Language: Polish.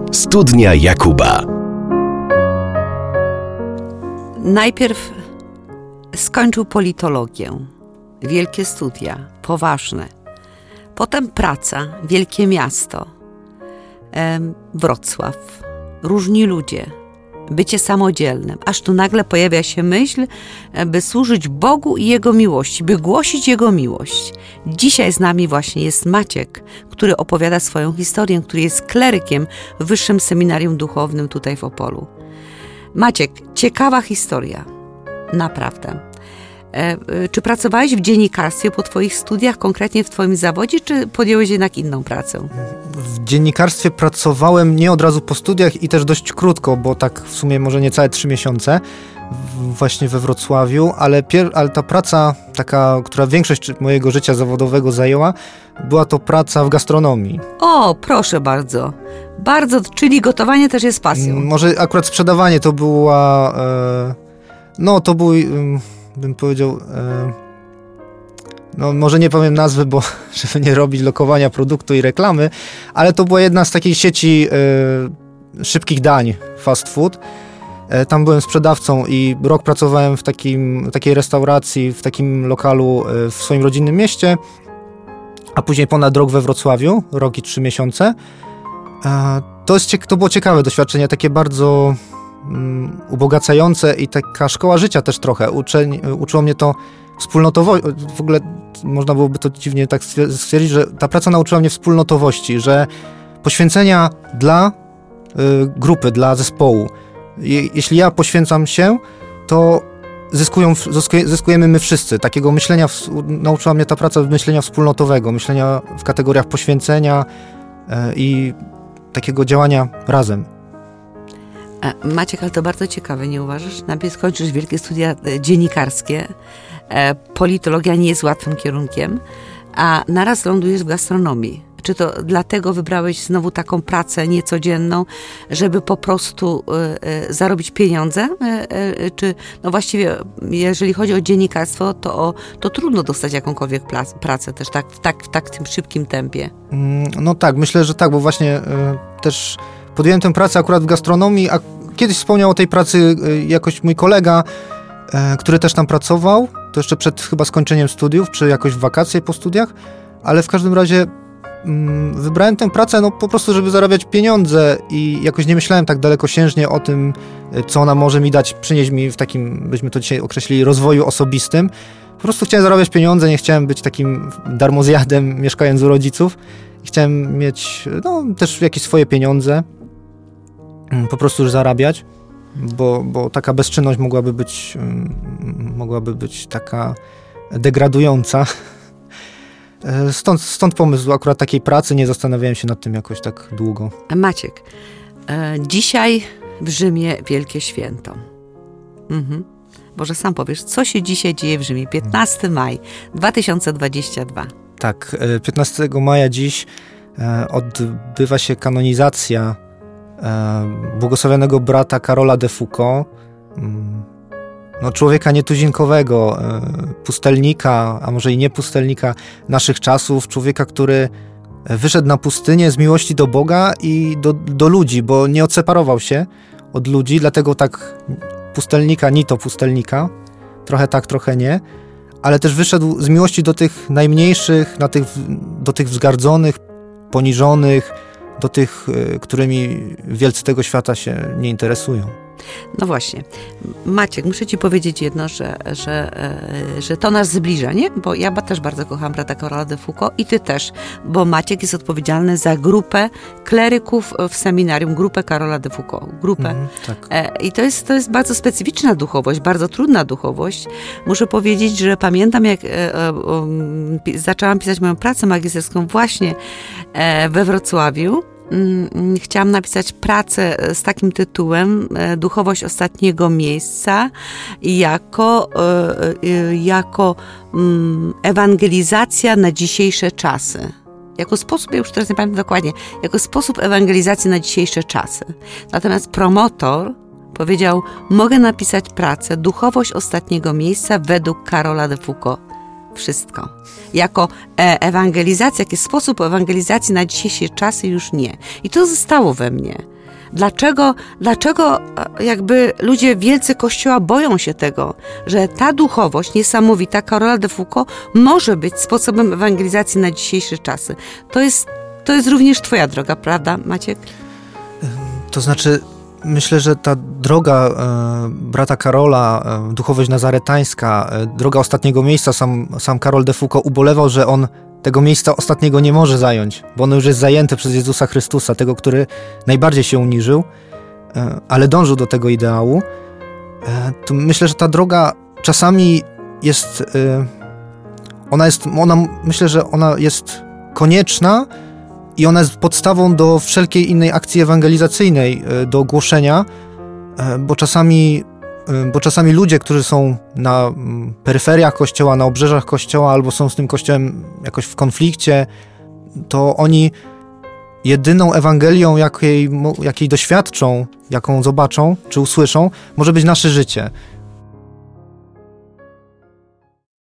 Studnia Jakuba. Najpierw skończył politologię, wielkie studia, poważne. Potem praca, wielkie miasto, Wrocław, różni ludzie, bycie samodzielnym. Aż tu nagle pojawia się myśl, by służyć Bogu i Jego miłości, by głosić Jego miłość. Dzisiaj z nami właśnie jest Maciek, który opowiada swoją historię, który jest klerykiem w Wyższym Seminarium Duchownym tutaj w Opolu. Maciek, ciekawa historia, naprawdę. Czy pracowałeś w dziennikarstwie po twoich studiach, konkretnie w twoim zawodzie, czy podjąłeś jednak inną pracę? W dziennikarstwie pracowałem nie od razu po studiach i też dość krótko, bo tak w sumie może niecałe 3 miesiące właśnie we Wrocławiu, ale ta praca taka, która większość mojego życia zawodowego zajęła, była to praca w gastronomii. O, proszę bardzo. Bardzo, czyli gotowanie też jest pasją. Może akurat sprzedawanie to była... to był... bym powiedział, może nie powiem nazwy, bo żeby nie robić lokowania produktu i reklamy, ale to była jedna z takiej sieci szybkich dań, fast food. Tam byłem sprzedawcą i rok pracowałem w takiej restauracji, w takim lokalu w swoim rodzinnym mieście, a później ponad rok we Wrocławiu, rok i 3 miesiące. To było ciekawe doświadczenie, takie bardzo ubogacające i taka szkoła życia też trochę. Uczyło mnie to wspólnotowości. W ogóle można byłoby to dziwnie tak stwierdzić, że ta praca nauczyła mnie wspólnotowości, że poświęcenia dla grupy, dla zespołu. Jeśli ja poświęcam się, to zyskujemy my wszyscy. Takiego myślenia, nauczyła mnie ta praca myślenia wspólnotowego, myślenia w kategoriach poświęcenia i takiego działania razem. Maciek, ale to bardzo ciekawe, nie uważasz? Najpierw skończysz wielkie studia dziennikarskie, politologia nie jest łatwym kierunkiem, a naraz lądujesz w gastronomii. Czy to dlatego wybrałeś znowu taką pracę niecodzienną, żeby po prostu zarobić pieniądze? Czy właściwie, jeżeli chodzi o dziennikarstwo, to trudno dostać jakąkolwiek pracę też w tym szybkim tempie. No tak, myślę, że tak, bo właśnie też podjąłem tę pracę akurat w gastronomii, a kiedyś wspomniał o tej pracy jakoś mój kolega, który też tam pracował, to jeszcze przed chyba skończeniem studiów, czy jakoś w wakacje po studiach, ale w każdym razie wybrałem tę pracę po prostu, żeby zarabiać pieniądze i jakoś nie myślałem tak dalekosiężnie o tym, co ona może mi dać, przynieść mi w takim, byśmy to dzisiaj określili, rozwoju osobistym. Po prostu chciałem zarabiać pieniądze, nie chciałem być takim darmozjadem mieszkając u rodziców. Chciałem mieć też jakieś swoje pieniądze, po prostu już zarabiać, bo taka bezczynność mogłaby być taka degradująca. Stąd pomysł akurat takiej pracy, nie zastanawiałem się nad tym jakoś tak długo. Maciek, dzisiaj w Rzymie wielkie święto. Może sam powiesz, co się dzisiaj dzieje w Rzymie? 15 maj 2022. Tak, 15 maja dziś odbywa się kanonizacja błogosławionego brata Karola de Foucault, człowieka nietuzinkowego, pustelnika, a może i nie pustelnika naszych czasów, człowieka, który wyszedł na pustynię z miłości do Boga i do ludzi, bo nie odseparował się od ludzi, dlatego tak pustelnika, ni to pustelnika, trochę tak, trochę nie, ale też wyszedł z miłości do tych najmniejszych, do tych wzgardzonych, poniżonych, do tych, którymi wielcy tego świata się nie interesują. No właśnie. Maciek, muszę ci powiedzieć jedno, że to nas zbliża, nie? Bo ja też bardzo kocham brata Karola de Foucault i ty też, bo Maciek jest odpowiedzialny za grupę kleryków w seminarium, grupę Karola de Foucault. Tak. I to jest bardzo specyficzna duchowość, bardzo trudna duchowość. Muszę powiedzieć, że pamiętam, jak zaczęłam pisać moją pracę magisterską właśnie we Wrocławiu. Chciałam napisać pracę z takim tytułem Duchowość ostatniego miejsca jako ewangelizacja na dzisiejsze czasy. Jako sposób, ja już teraz nie pamiętam dokładnie, jako sposób ewangelizacji na dzisiejsze czasy. Natomiast promotor powiedział, mogę napisać pracę Duchowość ostatniego miejsca według Karola de Foucault. Wszystko. Jako ewangelizacja, jaki sposób ewangelizacji na dzisiejsze czasy już nie. I to zostało we mnie. Dlaczego jakby ludzie wielcy Kościoła boją się tego, że ta duchowość niesamowita Karola de Foucault może być sposobem ewangelizacji na dzisiejsze czasy? To jest również twoja droga, prawda, Maciek? To znaczy, myślę, że ta droga brata Karola, duchowość nazaretańska, droga ostatniego miejsca, sam Karol de Foucault ubolewał, że on tego miejsca ostatniego nie może zająć, bo ono już jest zajęte przez Jezusa Chrystusa, tego, który najbardziej się uniżył, ale dążył do tego ideału. To myślę, że ta droga czasami jest, myślę, że ona jest konieczna i ona jest podstawą do wszelkiej innej akcji ewangelizacyjnej, do głoszenia, bo czasami ludzie, którzy są na peryferiach Kościoła, na obrzeżach Kościoła albo są z tym Kościołem jakoś w konflikcie, to oni jedyną Ewangelią, jakiej doświadczą, jaką zobaczą czy usłyszą, może być nasze życie.